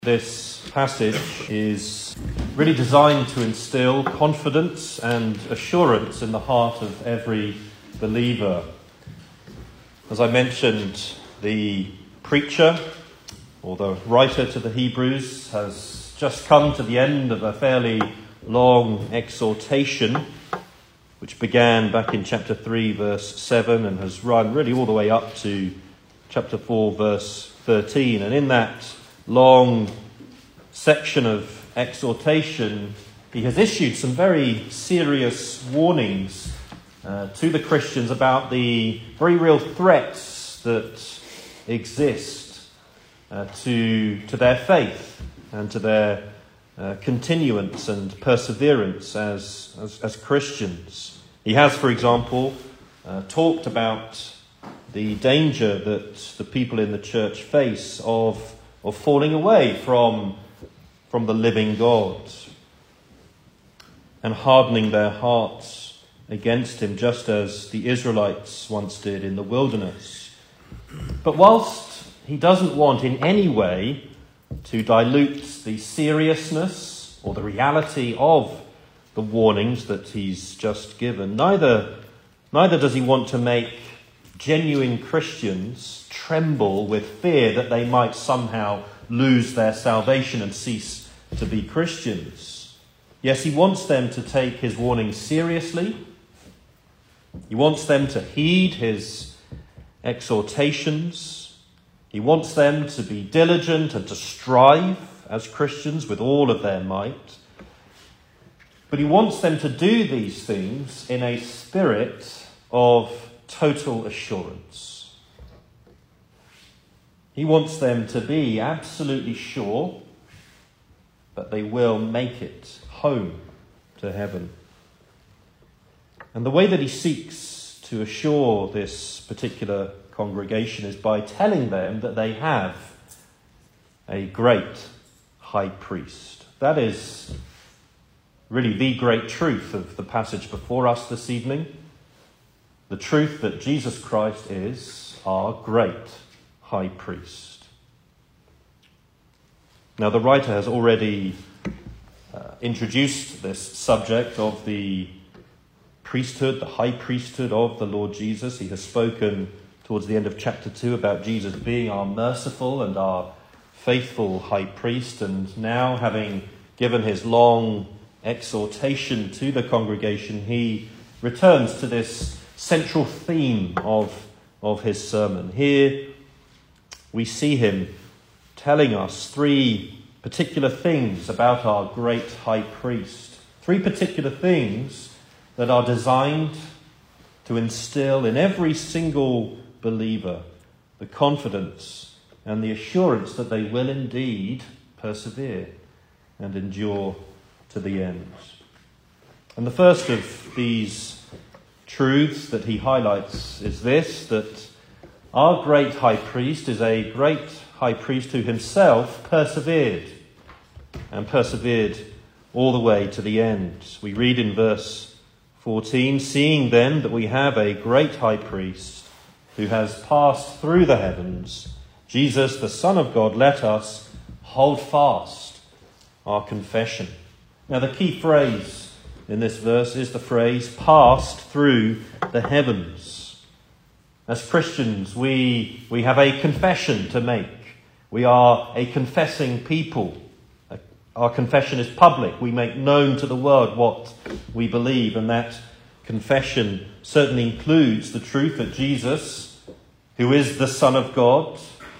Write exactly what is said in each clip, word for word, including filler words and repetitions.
This passage is really designed to instill confidence and assurance in the heart of every believer. As I mentioned, the preacher, or the writer to the Hebrews, has just come to the end of a fairly long exhortation, which began back in chapter three, verse seven, and has run really all the way up to chapter four, verse thirteen. And in that long section of exhortation, he has issued some very serious warnings uh, to the Christians about the very real threats that exist uh, to, to their faith and to their uh, continuance and perseverance as, as, as Christians. He has, for example, uh, talked about the danger that the people in the church face of of falling away from, from the living God and hardening their hearts against him, just as the Israelites once did in the wilderness. But whilst he doesn't want in any way to dilute the seriousness or the reality of the warnings that he's just given, neither, neither does he want to make genuine Christians tremble with fear that they might somehow lose their salvation and cease to be Christians. Yes, he wants them to take his warnings seriously. He wants them to heed his exhortations. He wants them to be diligent and to strive as Christians with all of their might. But he wants them to do these things in a spirit of total assurance. He wants them to be absolutely sure that they will make it home to heaven. And the way that he seeks to assure this particular congregation is by telling them that they have a great high priest. That is really the great truth of the passage before us this evening. The truth that Jesus Christ is our great high priest. Now, the writer has already uh, introduced this subject of the priesthood, the high priesthood of the Lord Jesus. He has spoken towards the end of chapter two about Jesus being our merciful and our faithful high priest. And now, having given his long exhortation to the congregation, he returns to this central theme of, of his sermon. Here we see him telling us three particular things about our great high priest. Three particular things that are designed to instill in every single believer the confidence and the assurance that they will indeed persevere and endure to the end. And the first of these truths that he highlights is this, that our great high priest is a great high priest who himself persevered and persevered all the way to the end. We read in verse fourteen, "Seeing then that we have a great high priest who has passed through the heavens, Jesus the Son of God, let us hold fast our confession." Now, the key phrase in this verse is the phrase "passed through the heavens." As Christians, we, we have a confession to make. We are a confessing people. Our confession is public. We make known to the world what we believe, and that confession certainly includes the truth that Jesus, who is the Son of God,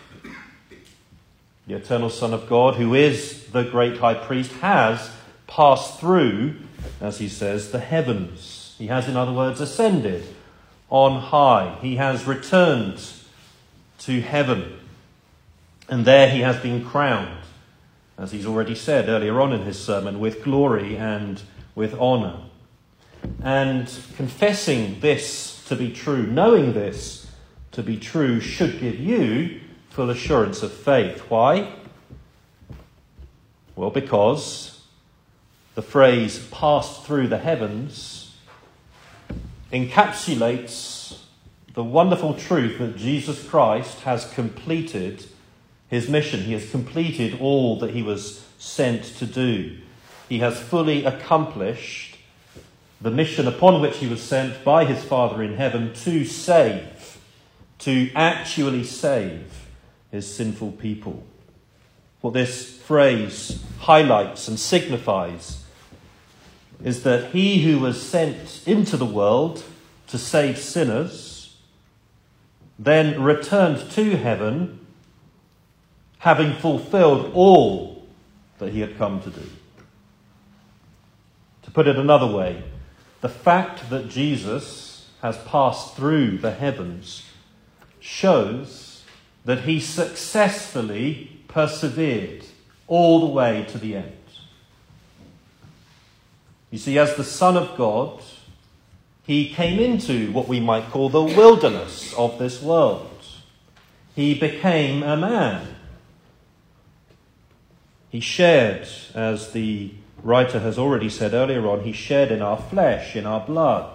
the eternal Son of God, who is the great high priest, has passed through, as he says, the heavens. He has, in other words, ascended on high. He has returned to heaven. And there he has been crowned, as he's already said earlier on in his sermon, with glory and with honour. And confessing this to be true, knowing this to be true, should give you full assurance of faith. Why? Well, because the phrase "passed through the heavens" encapsulates the wonderful truth that Jesus Christ has completed his mission. He has completed all that he was sent to do. He has fully accomplished the mission upon which he was sent by his Father in heaven to save, to actually save his sinful people. What this phrase highlights and signifies is that he who was sent into the world to save sinners then returned to heaven, having fulfilled all that he had come to do. To put it another way, the fact that Jesus has passed through the heavens shows that he successfully persevered all the way to the end. You see, as the Son of God, he came into what we might call the wilderness of this world. He became a man. He shared, as the writer has already said earlier on, he shared in our flesh, in our blood.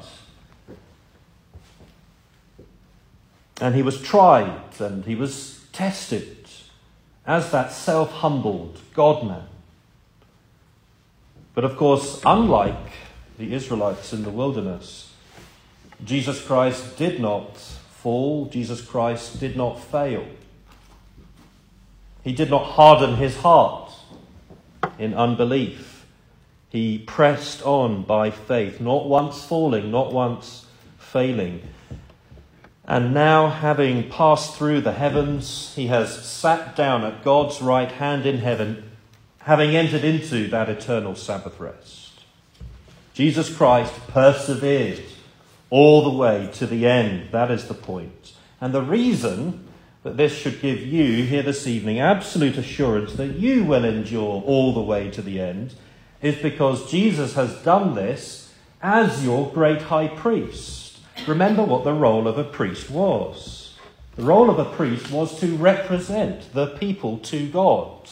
And he was tried and he was tested as that self-humbled God-man. But of course, unlike the Israelites in the wilderness, Jesus Christ did not fall. Jesus Christ did not fail. He did not harden his heart in unbelief. He pressed on by faith, not once falling, not once failing. And now, having passed through the heavens, he has sat down at God's right hand in heaven, having entered into that eternal Sabbath rest. Jesus Christ persevered all the way to the end. That is the point. And the reason that this should give you here this evening absolute assurance that you will endure all the way to the end is because Jesus has done this as your great high priest. Remember what the role of a priest was. The role of a priest was to represent the people to God.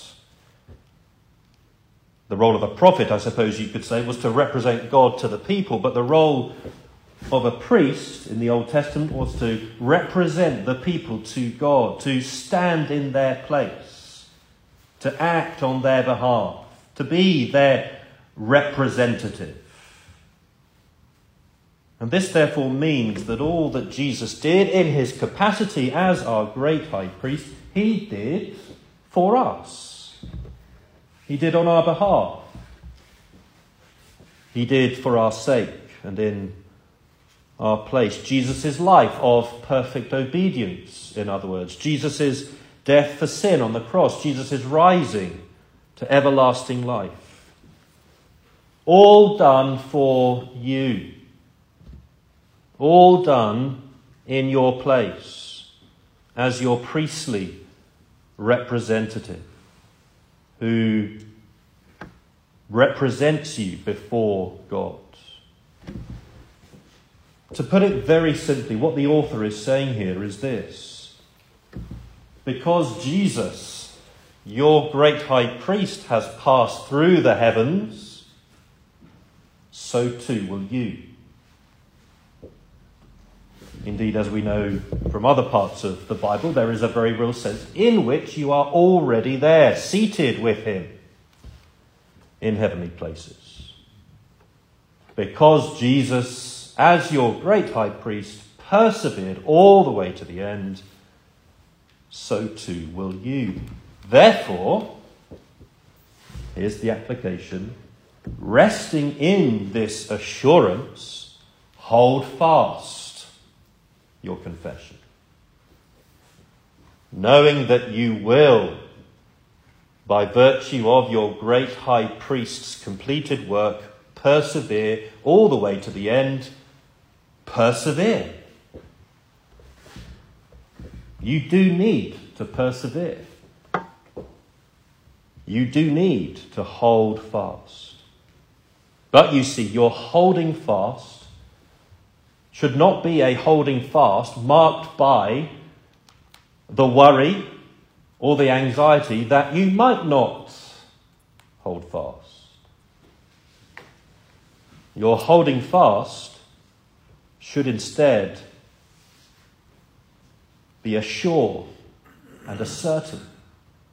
The role of a prophet, I suppose you could say, was to represent God to the people, but the role of a priest in the Old Testament was to represent the people to God, to stand in their place, to act on their behalf, to be their representative. And this therefore means that all that Jesus did in his capacity as our great high priest, he did for us. He did on our behalf. He did for our sake and in our place. Jesus' life of perfect obedience, in other words. Jesus' death for sin on the cross. Jesus' rising to everlasting life. All done for you. All done in your place as your priestly representative who represents you before God. To put it very simply, what the author is saying here is this. Because Jesus, your great high priest, has passed through the heavens, so too will you. Indeed, as we know from other parts of the Bible, there is a very real sense in which you are already there, seated with him in heavenly places. Because Jesus, as your great high priest, persevered all the way to the end, so too will you. Therefore, here's the application, resting in this assurance, hold fast your confession, knowing that you will, by virtue of your great high priest's completed work, persevere all the way to the end. Persevere. You do need to persevere. You do need to hold fast. But you see, your holding fast should not be a holding fast marked by the worry or the anxiety that you might not hold fast. Your holding fast should instead be a sure and a certain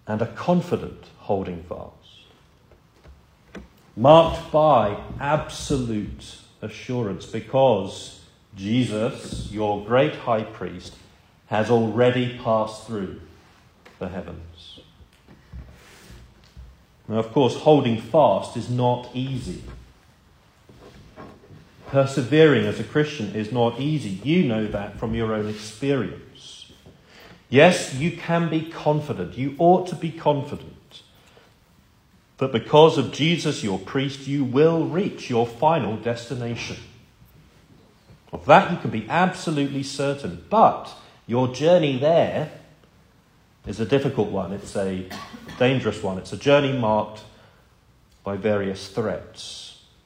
and a confident holding fast, marked by absolute assurance, because Jesus, your great high priest, has already passed through the heavens. Now, of course, holding fast is not easy. Persevering as a Christian is not easy. You know that from your own experience. Yes, you can be confident. You ought to be confident that because of Jesus, your priest, you will reach your final destination. Of that you can be absolutely certain. But your journey there is a difficult one. It's a dangerous one. It's a journey marked by various threats.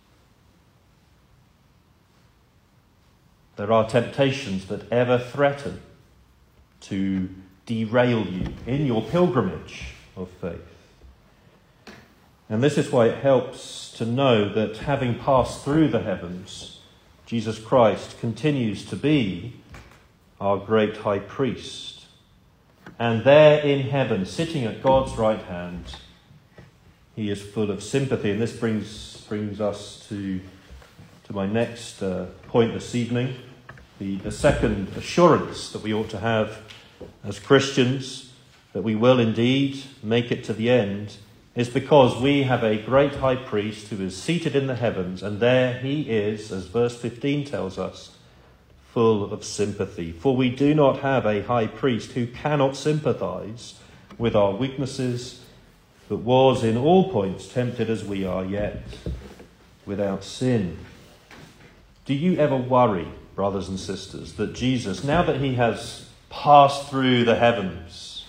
There are temptations that ever threaten to derail you in your pilgrimage of faith. And this is why it helps to know that having passed through the heavens, Jesus Christ continues to be our great high priest. And there in heaven, sitting at God's right hand, he is full of sympathy. And this brings brings us to, to my next uh, point this evening. The, the second assurance that we ought to have as Christians, that we will indeed make it to the end, is because we have a great high priest who is seated in the heavens, and there he is, as verse fifteen tells us, full of sympathy. For we do not have a high priest who cannot sympathize with our weaknesses, but was in all points tempted as we are, yet without sin. Do you ever worry, brothers and sisters, that Jesus, now that he has passed through the heavens,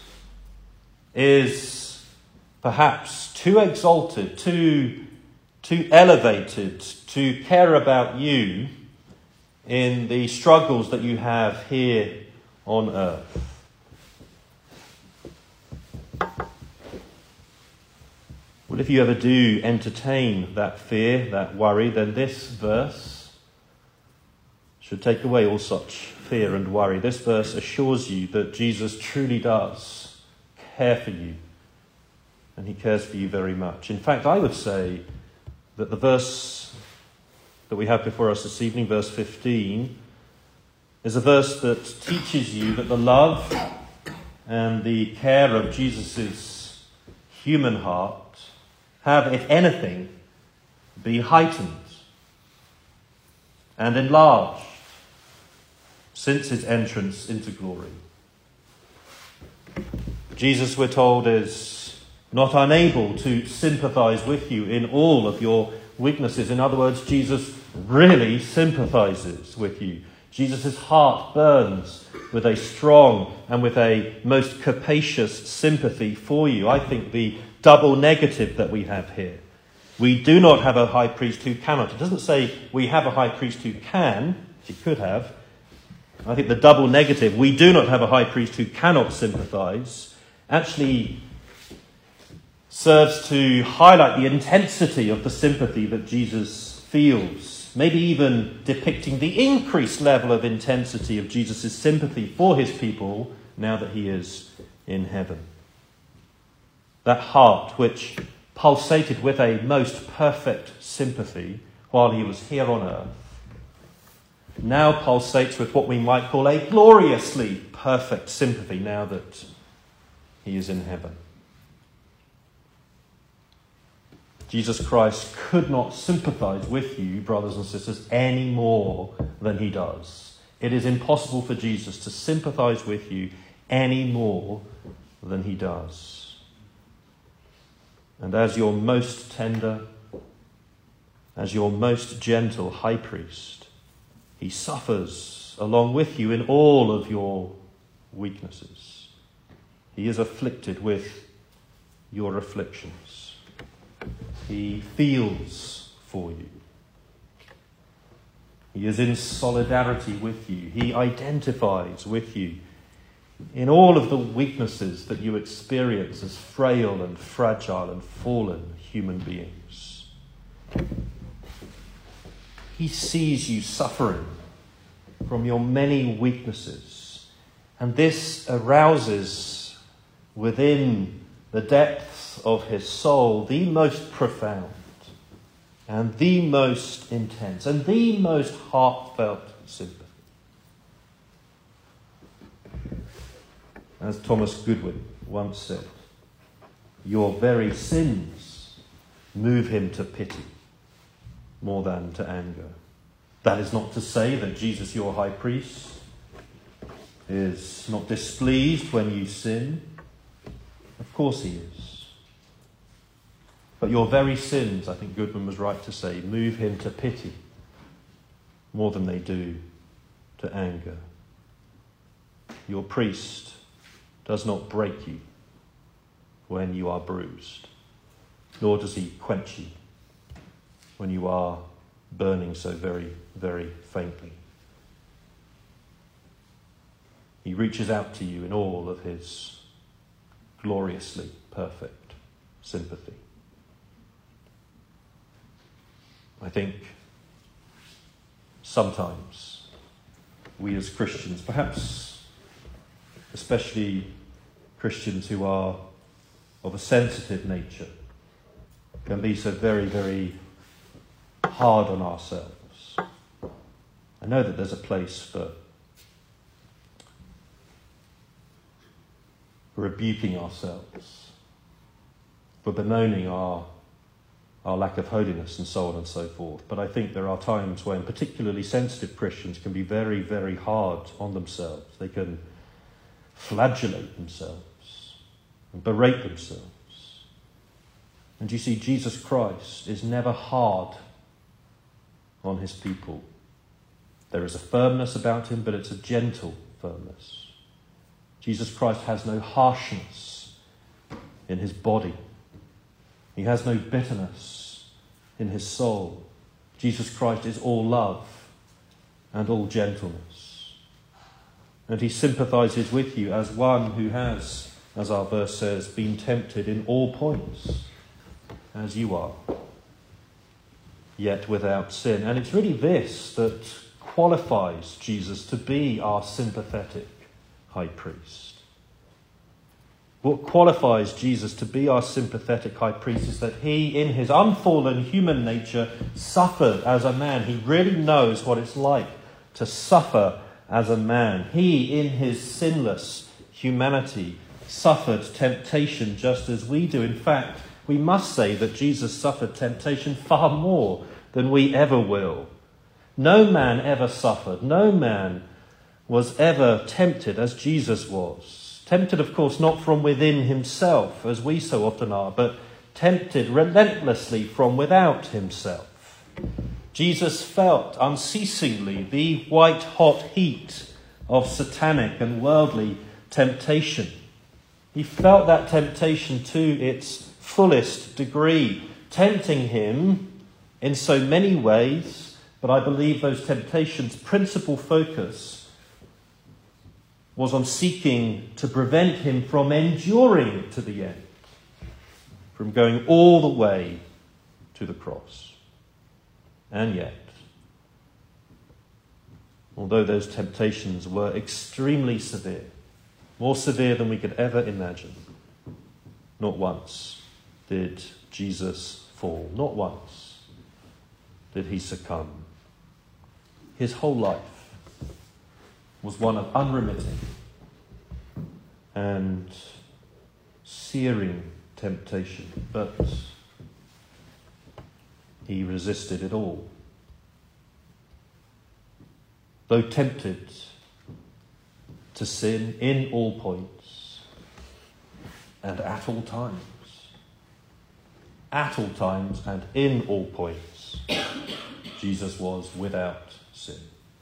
is perhaps too exalted, too, too elevated to care about you in the struggles that you have here on earth? Well, if you ever do entertain that fear, that worry, then this verse should take away all such fear and worry. This verse assures you that Jesus truly does care for you, and he cares for you very much. In fact, I would say that the verse that we have before us this evening, verse fifteen, is a verse that teaches you that the love and the care of Jesus' human heart have, if anything, been heightened and enlarged since his entrance into glory. Jesus, we're told, is not unable to sympathize with you in all of your weaknesses. In other words, Jesus really sympathizes with you. Jesus' heart burns with a strong and with a most capacious sympathy for you. I think the double negative that we have here. We do not have a high priest who cannot. It doesn't say we have a high priest who can, he could have. I think the double negative, we do not have a high priest who cannot sympathize, actually serves to highlight the intensity of the sympathy that Jesus feels, maybe even depicting the increased level of intensity of Jesus' sympathy for his people now that he is in heaven. That heart which pulsated with a most perfect sympathy while he was here on earth now pulsates with what we might call a gloriously perfect sympathy now that he is in heaven. Jesus Christ could not sympathize with you, brothers and sisters, any more than he does. It is impossible for Jesus to sympathize with you any more than he does. And as your most tender, as your most gentle high priest, he suffers along with you in all of your weaknesses. He is afflicted with your afflictions. He feels for you. He is in solidarity with you. He identifies with you in all of the weaknesses that you experience as frail and fragile and fallen human beings. He sees you suffering from your many weaknesses, and this arouses within the depths of his soul, the most profound and the most intense and the most heartfelt sympathy. As Thomas Goodwin once said, your very sins move him to pity more than to anger. That is not to say that Jesus, your high priest, is not displeased when you sin. Of course he is. But your very sins, I think Goodwin was right to say, move him to pity more than they do to anger. Your priest does not break you when you are bruised, nor does he quench you when you are burning so very, very faintly. He reaches out to you in all of his gloriously perfect sympathy. I think sometimes we as Christians, perhaps especially Christians who are of a sensitive nature, can be so very, very hard on ourselves. I know that there's a place for rebuking ourselves, for bemoaning our, our lack of holiness and so on and so forth. But I think there are times when particularly sensitive Christians can be very, very hard on themselves. They can flagellate themselves and berate themselves. And you see, Jesus Christ is never hard on his people. There is a firmness about him, but it's a gentle firmness. Jesus Christ has no harshness in his body. He has no bitterness in his soul. Jesus Christ is all love and all gentleness. And he sympathizes with you as one who has, as our verse says, been tempted in all points, as you are, yet without sin. And it's really this that qualifies Jesus to be our sympathetic high priest. What qualifies Jesus to be our sympathetic high priest is that he, in his unfallen human nature, suffered as a man. He really knows what it's like to suffer as a man. He, in his sinless humanity, suffered temptation just as we do. In fact, we must say that Jesus suffered temptation far more than we ever will. No man ever suffered. No man was ever tempted as Jesus was. Tempted, of course, not from within himself, as we so often are, but tempted relentlessly from without himself. Jesus felt unceasingly the white-hot heat of satanic and worldly temptation. He felt that temptation to its fullest degree, tempting him in so many ways, but I believe those temptations' principal focus was on seeking to prevent him from enduring to the end, from going all the way to the cross. And yet, although those temptations were extremely severe, more severe than we could ever imagine, not once did Jesus fall. Not once did he succumb. His whole life was one of unremitting and searing temptation, but he resisted it all. Though tempted to sin in all points and at all times, at all times and in all points, Jesus was without sin.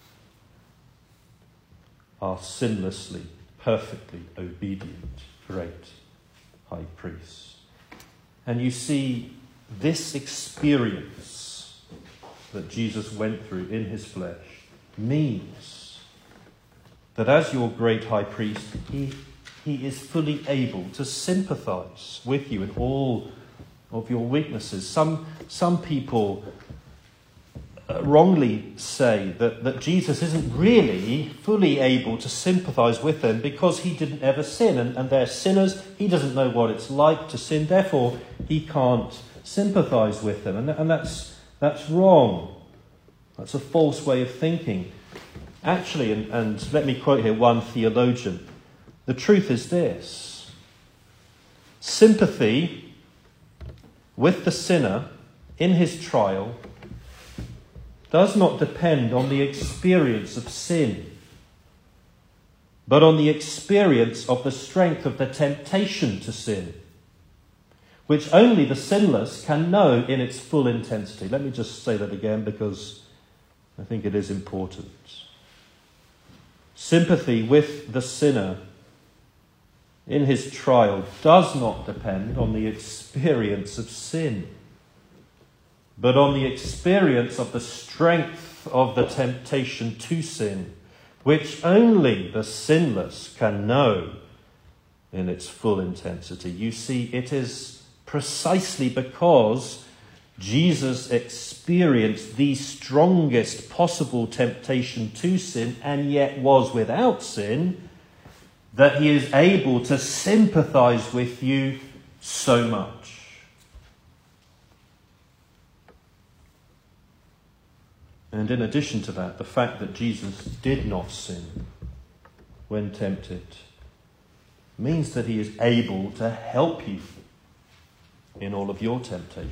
Our sinlessly, perfectly obedient, great high priest. And you see, this experience that Jesus went through in his flesh means that as your great high priest, he, he is fully able to sympathize with you in all of your weaknesses. Some, some people uh, wrongly say that, that Jesus isn't really fully able to sympathize with them because he didn't ever sin, and, and they're sinners. He doesn't know what it's like to sin, therefore he can't sympathize with them. And, and that's, that's wrong. That's a false way of thinking. Actually, and, and let me quote here one theologian, the truth is this: sympathy with the sinner in his trial does not depend on the experience of sin, but on the experience of the strength of the temptation to sin, which only the sinless can know in its full intensity. Let me just say that again because I think it is important. Sympathy with the sinner in his trial does not depend on the experience of sin, but on the experience of the strength of the temptation to sin, which only the sinless can know in its full intensity. You see, it is precisely because Jesus experienced the strongest possible temptation to sin and yet was without sin that he is able to sympathize with you so much. And in addition to that, the fact that Jesus did not sin when tempted means that he is able to help you in all of your temptations.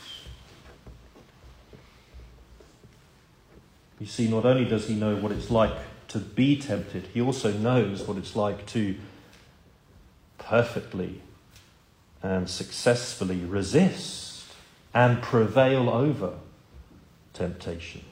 You see, not only does he know what it's like to be tempted, he also knows what it's like to perfectly and successfully resist and prevail over temptation.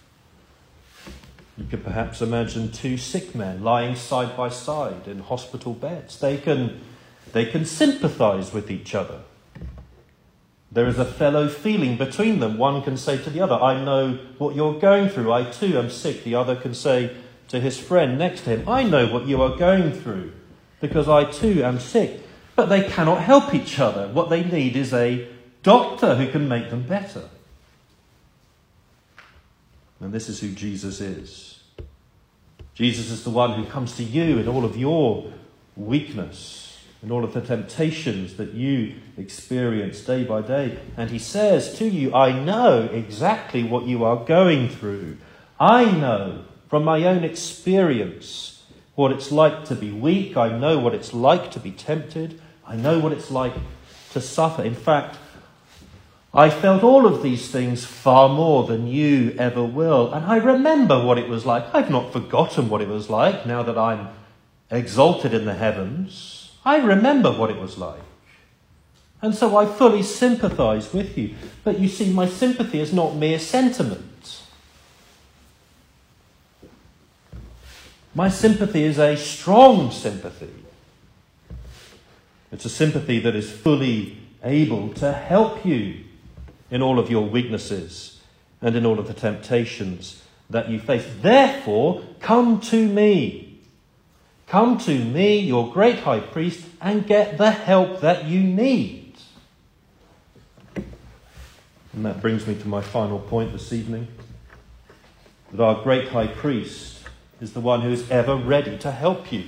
You could perhaps imagine two sick men lying side by side in hospital beds. They can, they can sympathize with each other. There is a fellow feeling between them. One can say to the other, I know what you're going through. I too am sick. The other can say to his friend next to him, I know what you are going through because I too am sick. But they cannot help each other. What they need is a doctor who can make them better. And this is who Jesus is. Jesus is the one who comes to you in all of your weakness, in all of the temptations that you experience day by day. And he says to you, I know exactly what you are going through. I know from my own experience what it's like to be weak. I know what it's like to be tempted. I know what it's like to suffer. In fact, I felt all of these things far more than you ever will. And I remember what it was like. I've not forgotten what it was like now that I'm exalted in the heavens. I remember what it was like. And so I fully sympathize with you. But you see, my sympathy is not mere sentiment. My sympathy is a strong sympathy. It's a sympathy that is fully able to help you in all of your weaknesses and in all of the temptations that you face. Therefore, come to me. Come to me, your great high priest, and get the help that you need. And that brings me to my final point this evening, that our great high priest is the one who is ever ready to help you.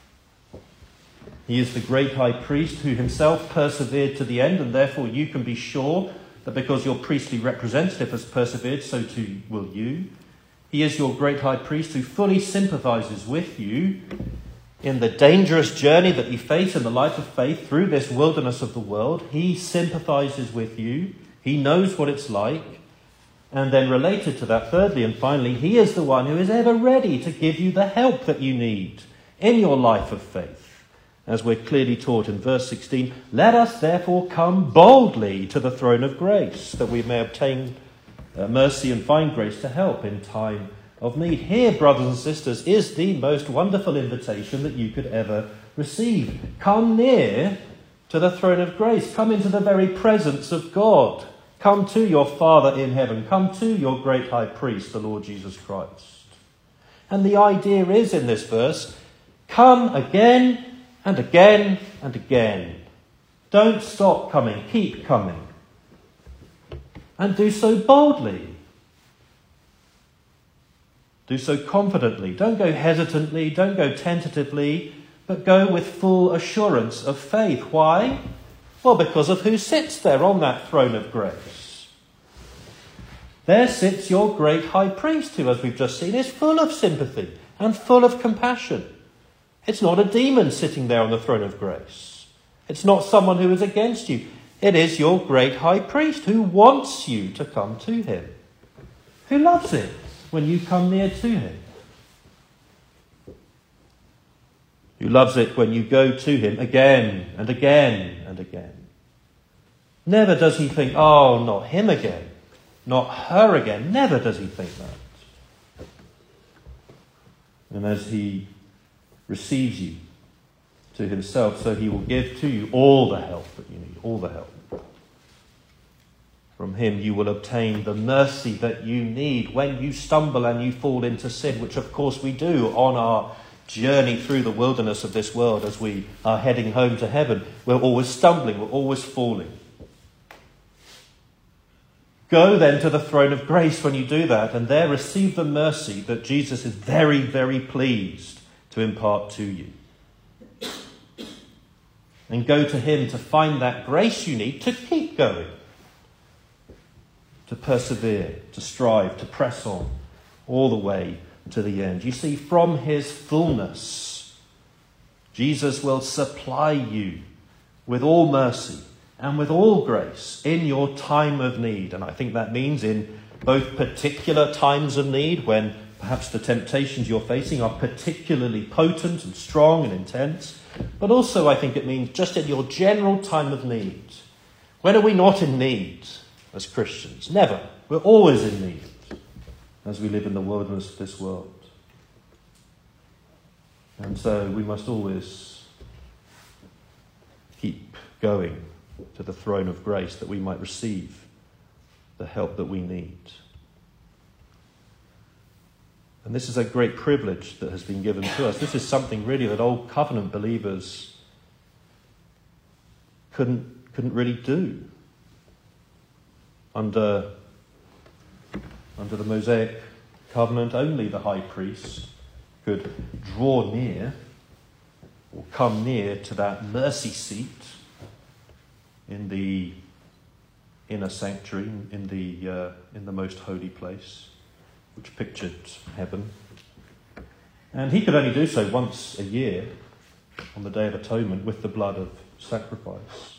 He is the great high priest who himself persevered to the end, and therefore you can be sure that because your priestly representative has persevered, so too will you. He is your great high priest who fully sympathizes with you in the dangerous journey that you face in the life of faith through this wilderness of the world. He sympathizes with you. He knows what it's like. And then related to that, thirdly and finally, he is the one who is ever ready to give you the help that you need in your life of faith. As we're clearly taught in verse sixteen, let us therefore come boldly to the throne of grace, that we may obtain uh, mercy and find grace to help in time of need. Here, brothers and sisters, is the most wonderful invitation that you could ever receive. Come near to the throne of grace. Come into the very presence of God. Come to your Father in heaven. Come to your great high priest, the Lord Jesus Christ. And the idea is in this verse, come again and again and again. Don't stop coming. Keep coming. And do so boldly. Do so confidently. Don't go hesitantly. Don't go tentatively, but go with full assurance of faith. Why? Well, because of who sits there on that throne of grace. There sits your great high priest who, as we've just seen, is full of sympathy and full of compassion. It's not a demon sitting there on the throne of grace. It's not someone who is against you. It is your great high priest who wants you to come to him, who loves it when you come near to him, who loves it when you go to him again and again and again. Never does he think, oh, not him again, not her again. Never does he think that. And as he receives you to himself, so he will give to you all the help that you need, all the help. From him you will obtain the mercy that you need when you stumble and you fall into sin, which of course we do on our journey through the wilderness of this world as we are heading home to heaven. We're always stumbling, we're always falling. Go then to the throne of grace when you do that, and there receive the mercy that Jesus is very, very pleased to impart to you. And go to him to find that grace you need to keep going, to persevere, to strive, to press on all the way to the end. You see, from his fullness, Jesus will supply you with all mercy and with all grace in your time of need. And I think that means in both particular times of need, when perhaps the temptations you're facing are particularly potent and strong and intense, but also I think it means just in your general time of need. When are we not in need as Christians? Never. We're always in need as we live in the wilderness of this world. And so we must always keep going to the throne of grace that we might receive the help that we need. And this is a great privilege that has been given to us. This is something really that old covenant believers couldn't, couldn't really do. Under, under the Mosaic covenant, only the high priest could draw near or come near to that mercy seat in the inner sanctuary, in the uh, in the most holy place, which pictured heaven. And he could only do so once a year on the Day of Atonement with the blood of sacrifice.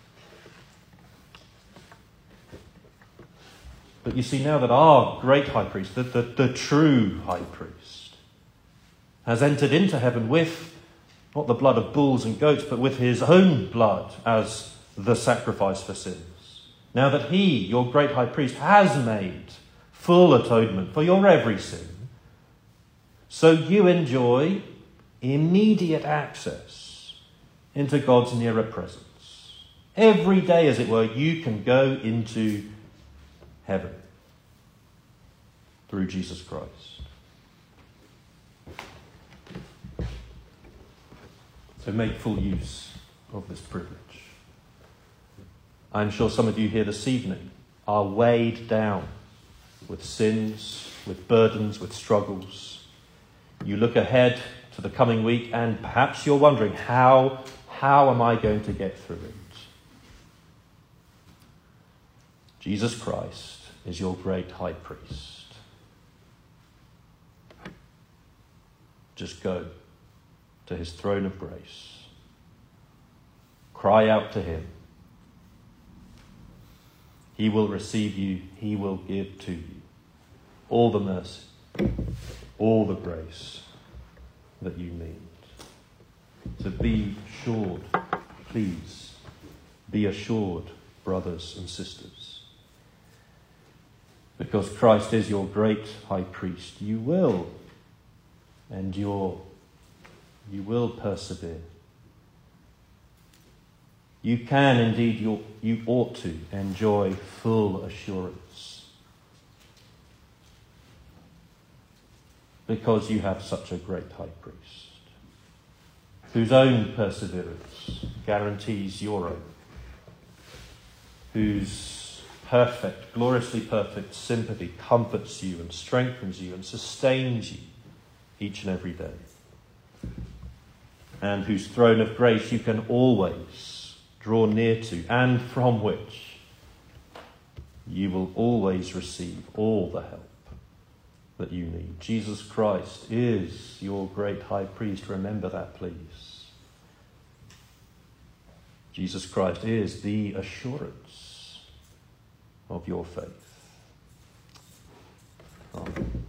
But you see, now that our great high priest, the, the, the true high priest, has entered into heaven with not the blood of bulls and goats, but with his own blood as the sacrifice for sins. Now that he, your great high priest, has made full atonement for your every sin, so you enjoy immediate access into God's nearer presence. Every day, as it were, you can go into heaven through Jesus Christ. So make full use of this privilege. I'm sure some of you here this evening are weighed down with sins, with burdens, with struggles. You look ahead to the coming week and perhaps you're wondering, how, how am I going to get through it? Jesus Christ is your great high priest. Just go to his throne of grace. Cry out to him. He will receive you. He will give to you all the mercy, all the grace that you need. So be assured, please, be assured, brothers and sisters. Because Christ is your great high priest, you will endure, you will persevere. You can indeed, you, you ought to enjoy full assurance because you have such a great high priest whose own perseverance guarantees your own, whose perfect, gloriously perfect sympathy comforts you and strengthens you and sustains you each and every day. And whose throne of grace you can always draw near to, and from which you will always receive all the help that you need. Jesus Christ is your great high priest. Remember that, please. Jesus Christ is the assurance of your faith. Amen.